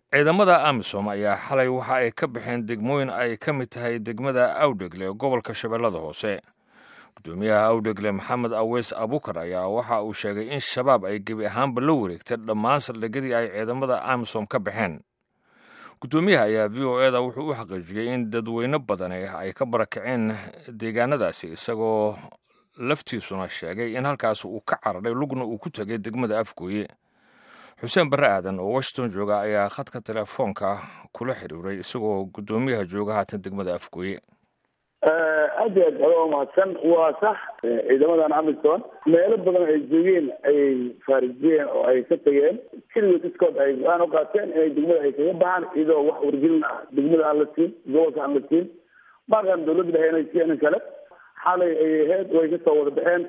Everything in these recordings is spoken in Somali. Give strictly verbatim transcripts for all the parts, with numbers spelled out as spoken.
ciidamada amisom ayaa xalay waxa ay ka baxeen degmooyin ay ka mid tahay degmada awdhegle ee gobolka shabeellada hoose. gudoomiyaha awdhegle maxamed aweys abukar ayaa waxa uu sheegay in shabaab ay gebi ahaanba la wareegtay dhammaan saldhigyadii ay ciidamada amisom ka baxeen. gudoomiyaha ayaa v o eda wuxuu u xaqiijiyey in dadweyne badan ay ka barakaceen deegaanadaasi, isagoo laftiisuna sheegay in halkaas uu ka cararay lugna uu ku tegay degmada afgooye. xuseen barre aadan oo washington jooga ayaa khadka telefoonka kula xiriiray isagoo gudoomiyaha jooga haatan degmada afgooye. aad iyo aad aa umahadsan. waa sax, ciidamadan amisom meelo badan ay joogeen ayay faarijiyeen oo ay ka tegeen keligood iskood ay go-aan u qaateen inay degmada ay kaga baxaan iyadoo wax wargelin ah degmada aan la siin, gobolka aan la siin, markaan dawladda dhahay inay siinin kale. xalay ayay ahayd way kasoo wada baxeen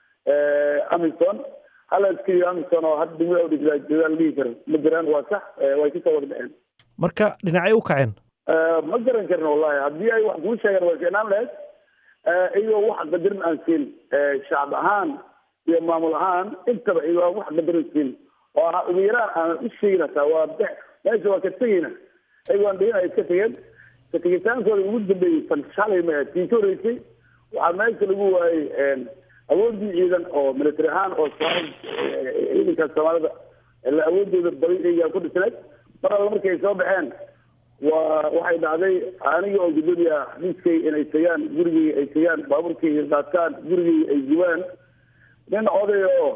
amisom hala iskaiyo amisom oo hadda degmada awdhegle joogaan la dhihi karo ma jiraan. waa sax, way kasoo wada baxeen. marka dhinacay u kaceen ma garan karna wallahi. haddii ay wax kuu sheegaan way keenaan lahayd iyagoo wax qadarin aan siin, shacab ahaan iyo maamul ahaan intaba iyagoo wax qadarin siin oo ugu yaraan aan u sheegin hataa waa meesha waa ka tegeyna iyagoon dhihin ay iska tegeen. ka tegitaankooda ugu dambeeyey san shalay ma tii ka horeysay waxaa meesha lagu waayey awoodii ciidan oo military ahaan oo ciidanka soomaalida la awoodooda badi iyagaa ku dhisnay. mar alla markay soo baxeen waa waxay dhacday aniga oo gudoomiya xafiiskay inay tagaan gurigii ay tagaan baabuurkii qaataan gurigii ay gubaan. nin oday oo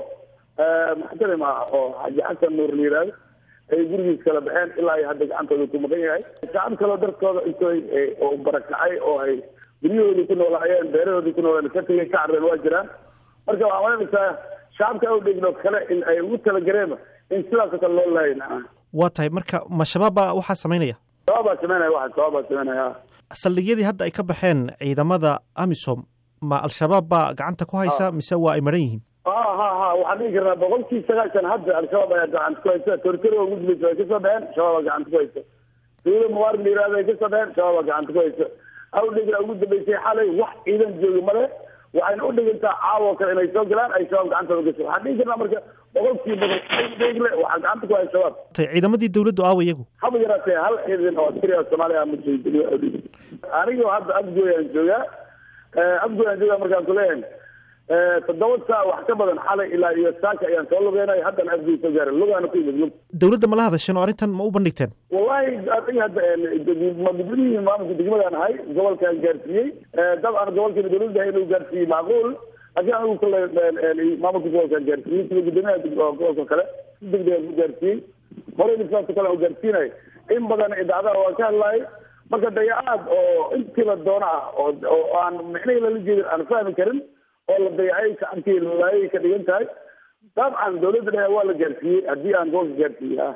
muxtarim ah oo xaaji xasan nuur la yihahdo ay gurigiis kala baxeen ilaa ay hadda gacantooda ku maqan yahay. shacab kaloo dartooda intooy oo barakacay oo ay guryahoodii ku noolaayeen beerahoodii ku nooleen ka tegay ka carreen waa jiraan. marka waxaa malanaysaa shacabka awdhegle kale in ay ugu talagareema in sidaasoo kale loo laayay. waa tahay marka ma shabaab baa waxaa samaynaya sababaa sameynaya waa sababaa sameynaya saldhigyadii hadda ay ka baxeen ciidamada amisom ma al-shabaab baa gacanta ku haysa mise waa ay maran yihiin? ha ha ha waxaan dhihi karnaa boqolkii sagaashan hadda al-shabaab ayaa gacanta ku haysa. tortero ugu dambaysa way kasoo baxeen, shabaabaa gacanta ku haysa. dawlada mubaarag la yihahdo ay kasoo baxeen, shabaabaa gacanta ku haysa. awdhegle ugu dambaysay xalay wax ciidan jooga male. waxayna u dhigantaa caawo kale inay soo galaan ay shabaab gacantooda gasho. waxaan dhihi karnaa marka boqolkii boqol awdhegle waxaa gacanta ku haya shabaab. ciidamadii dawladdu aawa iyagu haba yaraatee hal ciidan oo askari ah soomaaliya ma joogo awdhegle. anigoo hadda afgooy aan joogaa afgooy aan joogaa markaan kuleeyahay toddoba saac wax ka badan xalay ilaa iyo saaka ayaan soo lugeynay. haddana afgooy soo gaaray lugaana ku yimid lug. dawladda ma la hadasheen oo arrintan ma u bandhigteen? wallahi adiga hadda gudmidihii maamulka degmadaan ahay gobolkaan gaarsiiyey. dabcan gobolkiina dawladda inuu gaarsiiyey macquul, laakiin anigu kale maamulka gobolkaan gaarsiiyey sida gudoomiyaha gobolka kale si degdegaan ku gaarsiiyey. horeyna sidaasoo kale aan gaarsiinay in badan idaacadaha waa ka hadlaayay. marka dayacaad oo intiiba doona ah oo oo aan micnihii lala jeedin aan fahmi karin oo la dayacay shacabkii lalaayay ka dhigan tahay. dabcan dawladda dhexe waa la gaarsiiyey haddii aan gobolka gaarsiiyey.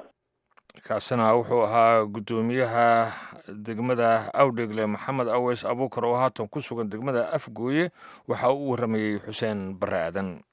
kaasina wuxuu ahaa gudoomiyaha degmada awdhegle maxamed aweys abukar oo haatan ku sugan degmada afgooye. waxa uu waramayey xuseen barre aadan.